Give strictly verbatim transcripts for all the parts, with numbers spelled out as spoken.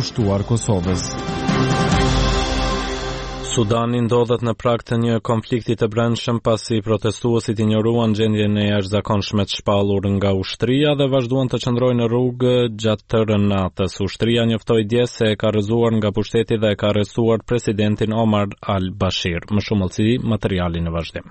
kundërshtuar Kosovës. Sudani ndodhet në prag të një konflikti të brendshëm pasi protestuesit injoruan gjendjen e jashtëzakonshme të shpallur nga ushtria dhe vazhduan të qëndrojnë në rrugë gjatë tërë natës. Ushtria njoftoi dje se e ka rrëzuar nga pushteti dhe e ka arrestuar presidentin Omar al-Bashir. Më shumë ëllësi, materiali në vazhdim.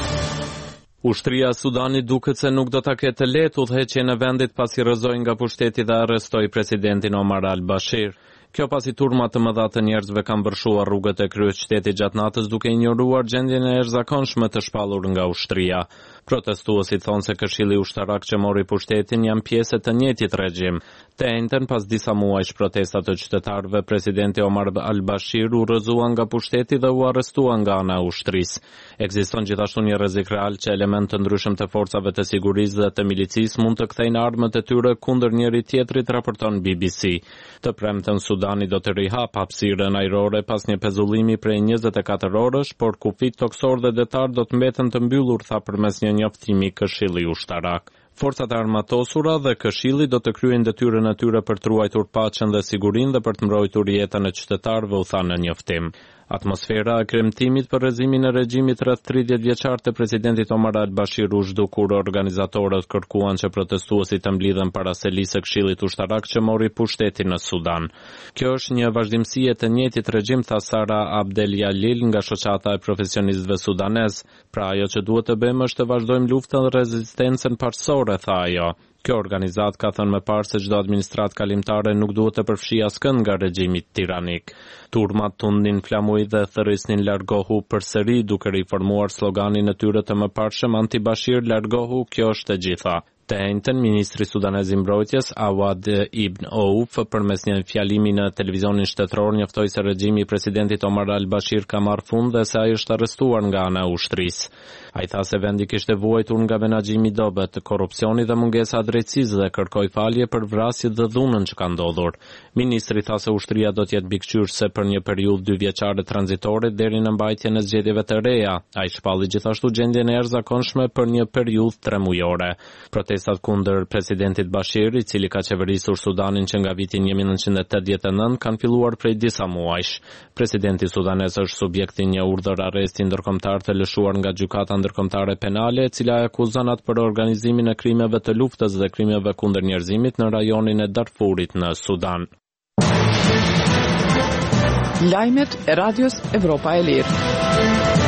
Ushtria e Sudanit duket se nuk do ta ketë lehtë udhëheqjen e vendit pasi rrëzoi nga pushteti dhe arrestoi presidentin Omar al-Bashir. Kjo pasi turma të mëdha të njerëzve kanë vërshuar rrugët e kryeqytetit gjatë natës duke injoruar gjendjen e jashtëzakonshme të shpallur nga ushtria. Protestuesit thonë se Këshilli Ushtarak që mori pushtetin janë pjesë të njëjtit regjim. Të njëjtën pas disa muajsh protesta të qytetarëve, presidenti Omar al-Bashir u rrëzua nga pushteti dhe u arrestua nga ana e ushtrisë. Ekziston gjithashtu një rrezik real që elementë të ndryshëm të forcave të sigurisë dhe të milicisë mund të kthejnë armët e tyre kundër njëri tjetrit, raporton B B C. Të premten Sudani do të rihap hapësirën ajrore pas një pezullimi prej njëzet e katër orësh, por kufit toksor dhe detar do të mbeten të mbyllur, tha përmes një njoftimi Këshilli Ushtarak. Forcat e armatosura dhe Këshilli do të kryejnë detyrën e tyre për të ruajtur paqen dhe sigurinë dhe për të mbrojtur jetën e qytetarëve, u tha në njoftim. Atmosfera e kremtimit për rrezimin e regjimit rreth tridhjetë vjeçar të presidentit Omar al-Bashir u zhdu kur organizatorët kërkuan që protestuesit të mblidhen para selisë së Këshillit Ushtarak që mori pushtetin në Sudan. Kjo është një vazhdimsi e të njëjtit regjim, tha Sara Abdel Jalil nga shoqata e profesionistëve sudanez. Pra ajo që duhet të bëjmë është të vazhdojmë luftën dhe rezistencën parësore, tha ajo. Kjo organizat ka thënë më parë se çdo administratë kalimtare nuk duhet të përfshijë askënd nga regjimi tiranik. Turmat tundnin flamuj dhe thërrisnin largohu përsëri duke riformuar sloganin e tyre të mëparshëm anti-Bashir, largohu, kjo është e gjitha. Të njëjtën, ministri sudanez i mbrojtjes Awad Ibn Auf përmes një fjalimi në televizionin shtetëror njoftoi se regjimi i presidentit Omar al-Bashir ka marrë fund dhe se ai është arrestuar nga ana e ushtrisë. Ai tha se vendi kishte vuajtur nga menaxhimi i dobët, korrupsioni dhe mungesa e drejtësisë dhe kërkoi falje për vrasjet dhe dhunën që ka ndodhur. Ministri tha se ushtria do të jetë bikëqyrëse për një periudhë dy vjeçare tranzitore deri në mbajtjen e zgjedhjeve të reja. Ai shpalli gjithashtu gjendjen e jashtëzakonshme për një periudhë tremujore. Protestat kundër presidentit Bashir, i cili ka qeverisur Sudanin që nga viti një mijë nëntëqind e tetëdhjetë e nëntë, kanë filluar prej disa muajsh. Presidenti sudanez është subjekti një urdhër arresti ndërkombëtar të lëshuar nga gjykata ndërkombëtare penale, e cila e akuzon atë për organizimin e krimeve të luftës dhe krimeve kundër njerëzimit në rajonin e Darfurit në Sudan. Lajmet e Radios Evropa e Lirë.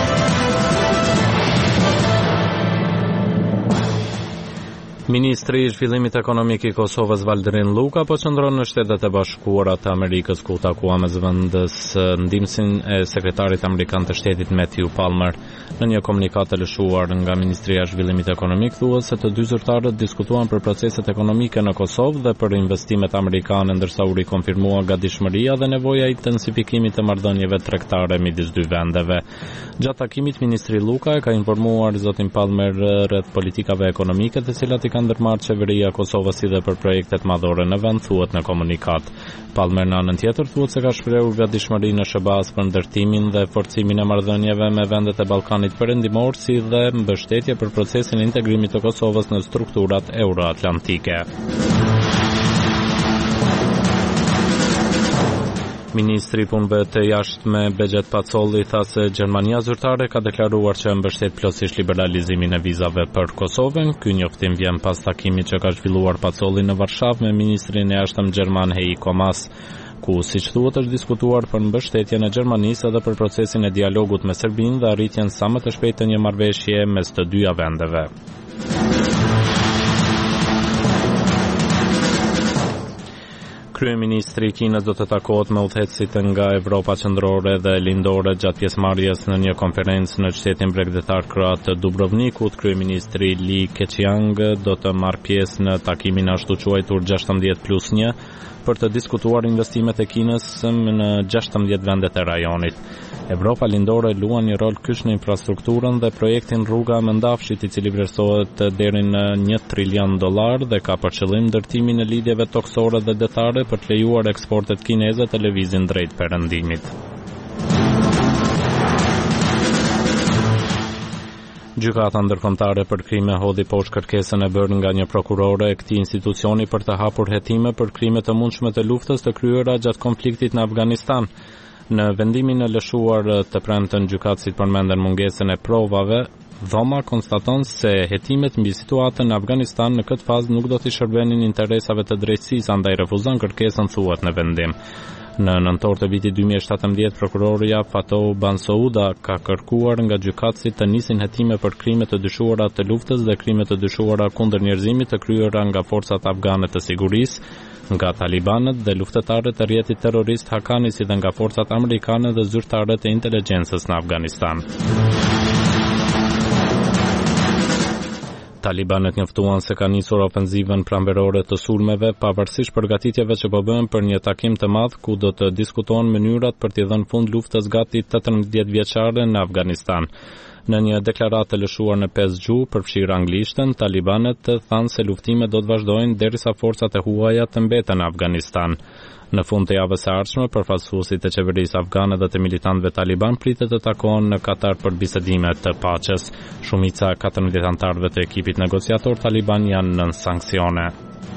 Ministri i Zhvillimit Ekonomik i Kosovës Valderin Luka po qëndron në Shtetet e Bashkuara të Amerikës, ku takua me zëvendës ndihmësin e sekretarit amerikan të shtetit Matthew Palmer. Në një komunikat të lëshuar nga Ministria e Zhvillimit Ekonomik thuhet se të dy zyrtarët diskutuan për proceset ekonomike në Kosovë dhe për investimet amerikane, ndërsa u rikonfirmua gatishmëria dhe nevoja e intensifikimit të marrëdhënieve tregtare midis dy vendeve. Gjatë takimit, ministri Luka e ka informuar zotin Palmer rreth politikave ekonomike të cilat i ka ndërmarrë qeveria e Kosovës si dhe për projektet madhore në vend, thuhet në komunikat. Palmer në anën tjetër thuhet se ka shprehur gatishmëri në S B A-s për ndërtimin dhe forcimin e marrëdhënieve me vendet e Ballkanit Perëndimor, si dhe mbështetje për procesin e integrimit të Kosovës në strukturat euroatlantike. Ministri i punëve të jashtme Begjet Pacolli tha se Gjermania zyrtare ka deklaruar që mbështet plotësisht liberalizimin e vizave për Kosovën. Ky njoftim vjen pas takimit që ka zhvilluar Pacolli në Varshavë me ministrin e jashtëm gjerman Heiko Maas, ku siç thuhet është diskutuar për mbështetjen e Gjermanisë edhe për procesin e dialogut me Serbinë dhe arritjen sa më të shpejtë të një marrëveshje mes të dyja vendeve. Kryeministri i Kinës do të takohet me udhëheqësit nga Evropa qendrore dhe lindore gjatë pjesëmarrjes në një konferencë në shtetin bregdetar kroat të Dubrovnikut. Kryeministri Li Keqiang do të marrë pjesë në takimin ashtu quajtur gjashtëdhjetë plus një për të diskutuar investimet e Kinës në gjashtëdhjetë vendet e rajonit. Evropa lindore luan një rol kyç në infrastrukturën dhe projektin Rruga e Mendafshit, i cili vlerësohet deri në një trilion dollar dhe ka për qëllim ndërtimin e lidhjeve toksore dhe detare për të lejuar eksportet kineze të lëvizin drejt perëndimit. Gjykata ndërkombëtare për krime hodhi poshtë kërkesën e bërë nga një prokurore e këtij institucioni për të hapur hetime për krime të mundshme të luftës të kryera gjatë konfliktit në Afganistan. Në vendimin e lëshuar të premten, gjykatësit përmenden mungesën e provave. Dhoma konstaton se hetimet mbi situatën në Afganistan në këtë fazë nuk do t'i shërbenin interesave të drejtësisë, andaj refuzon kërkesën, thuhet në vendim. Në nëntor të vitit dy mijë e shtatëmbëdhjetë, prokuroria Fatou Bensouda ka kërkuar nga gjykatësit të nisin hetime për krime të dyshuara të luftës dhe krime të dyshuara kundër njerëzimit të kryera nga forcat afgane të sigurisë, nga talibanët dhe luftetarët e rrjetit terrorist Haqqani, si dhe nga forcat amerikane dhe zyrtarët e inteligjencës në Afganistan. Talibanët njoftuan se ka nisur ofenzivën pranverore të sulmeve, pavarësisht përgatitjeve që po bëhen për një takim të madh ku do të diskutohen mënyrat për t'i dhënë fund luftës gati tetërmbëdhjetë vjeçare në Afganistan. Në një deklaratë të lëshuar në pesë gjuhë, përfshirë anglishtën, talibanët thanë se luftimet do të vazhdojnë derisa forcat e huaja të mbeten në Afganistan. Në fund të javës së ardhshme, përfaqësuesit e qeverisë afgane dhe të militantëve taliban pritet të takohen në Katar për bisedime të paqes. Shumica e katërmbëdhjetë anëtarëve të ekipit negociator taliban janë nën sanksione.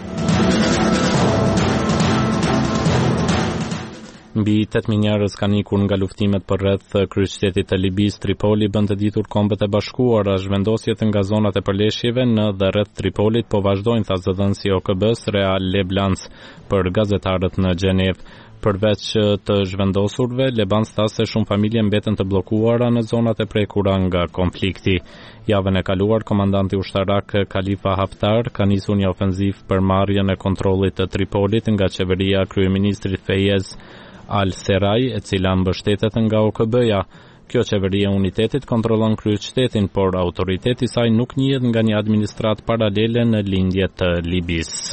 Mbi tetëqind njerëz kanë ikur nga luftimet përreth kryeqytetit të Libisë, Tripoli, bën të ditur Kombet e Bashkuara. Zhvendosjet nga zonat e përleshjeve në dhe rreth Tripolit po vazhdojnë, tha zëdhënësi i O K B-s Real Leblanc për gazetarët në Gjenev. Përveç të zhvendosurve, Leblanc tha se shumë familje mbeten të bllokuara në zonat e prekura nga konflikti. Javën e kaluar, komandanti ushtarak Khalifa Haftar ka nisur një ofenziv për marrjen e kontrollit të Tripolit nga qeveria e kryeministrit Fayez Al-Serraj, e cila mbështetet nga O K B-ja. Kjo qeveri e unitetit kontrollon kryeqytetin, por autoriteti i saj nuk njihet nga një administratë paralele në lindje të Libisë.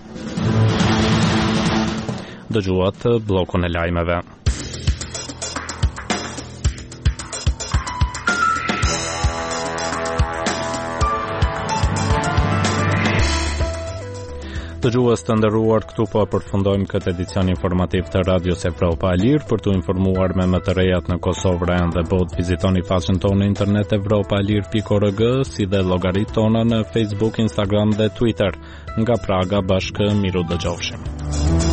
Dëgjuat bllokun e lajmeve. Dëgjues të nderuar, këtu po përfundojmë këtë edicion informativ të Radios Evropa e Lirë. Për t'u informuar me më të rejat në Kosovë, Rajan dhe botë, vizitoni faqen tonë në internet evropa e lirë pikë org, si dhe llogaritë tona në Facebook, Instagram dhe Twitter. Nga Praga, bashkë miru dëgjofshim.